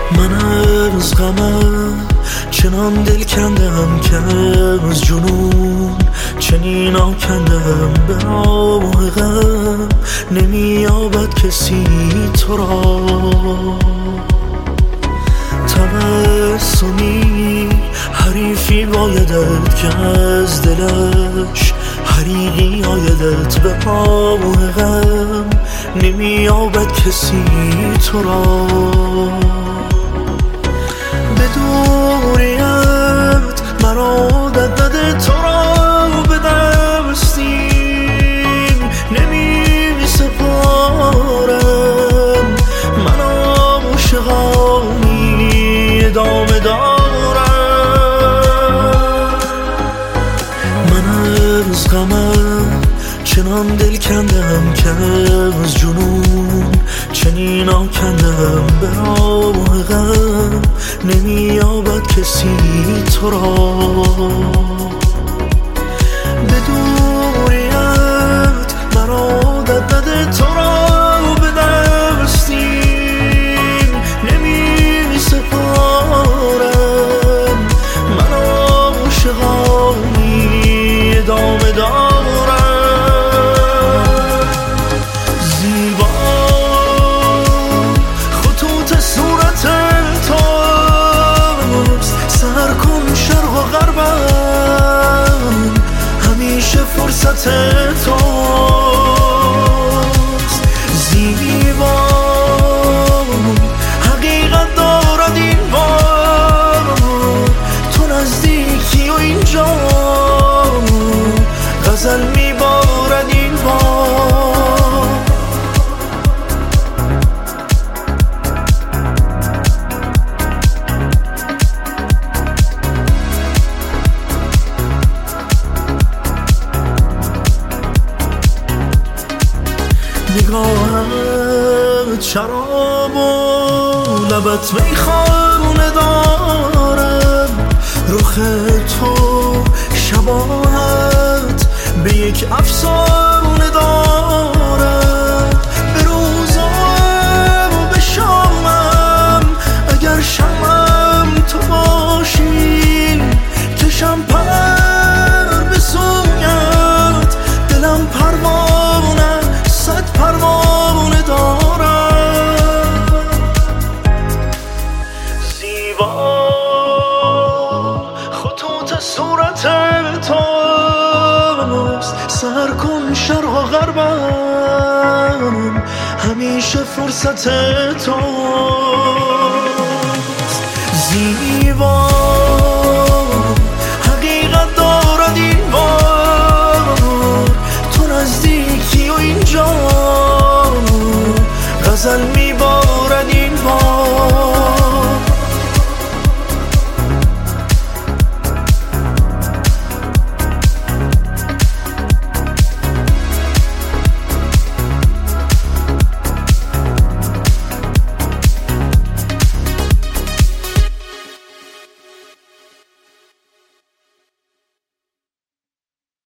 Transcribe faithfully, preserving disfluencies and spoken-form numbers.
من از غمم چنان دل کندم که از جنون چنین آکندم. به راه غم نمییابد کسی تو را. تبسمی حریفی بایدت که از دلش حریقی آیدت. به راه غم نمییابد کسی تو را. به دوریت مرا عادت نده تو را به دستیم نمی سپارم. من عاشقانی ادامه دارم. من از غمم چنان دل کندم که از جنون چنین آکندم. به راه غم نمییابد کسی تو را. به دوریت مرا عادت نده تو را به دستیم نمی سپارم. من عاشقانی ادامه دارم. زیبا خطوط صورت توست، سر کن شرق و غربم همیشه فرصت توست. زیبا حقیقت دارد این بار، تو نزدیکی و اینجا غزل میبارد این بار. نگاهت شراب و لبت میخانه دارد. رخ تو شباهت به یک افسانه دارد. به روزم و به شامم اگر شمم تو باشی، کشم پر به سویت. دلم پروانه صد پروانه دارد. زیبا خطوط صورت توست، سر کن شرق و غربم همیشه فرصت تو.